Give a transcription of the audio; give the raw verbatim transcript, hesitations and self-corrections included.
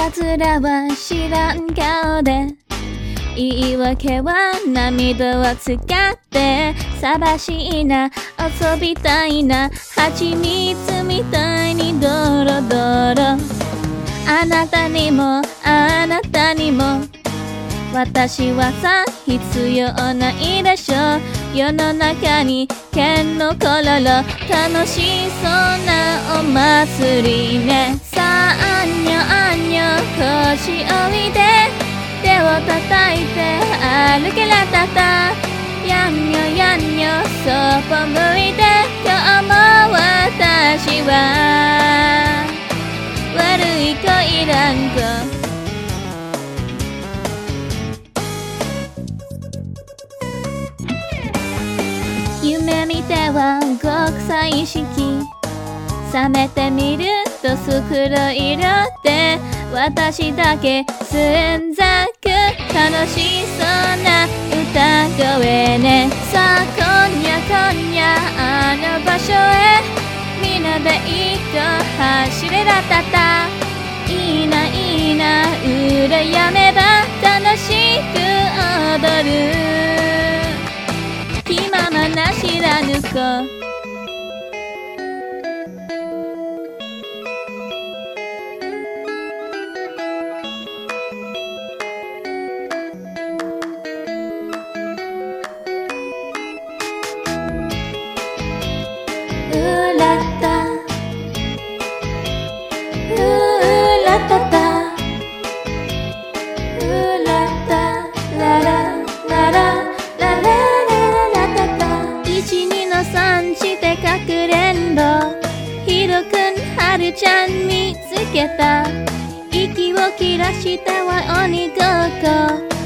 奴らは知らん顔で言い訳は涙を使って寂しいな遊びたいな蜂蜜みたいにドロドロあなたにもあなたにも私はさ必要ないでしょ世の中に剣のコロロ楽しそうなお祭りねさああんにょあんにょ腰をいで手を叩いて歩けらたたやんにょやんにょそっぽ向いて今日も私は悪い子いらん子夢見ては極彩色冷めてみるとスクロ色で私だけ寸ざく楽しそうな歌声ねさあ今夜今夜あの場所へみんなで一個走れらたたいいないいな羨めば楽しく踊る気ままな知らぬ子ちゃん見つけた息を切らしたは鬼ごっこ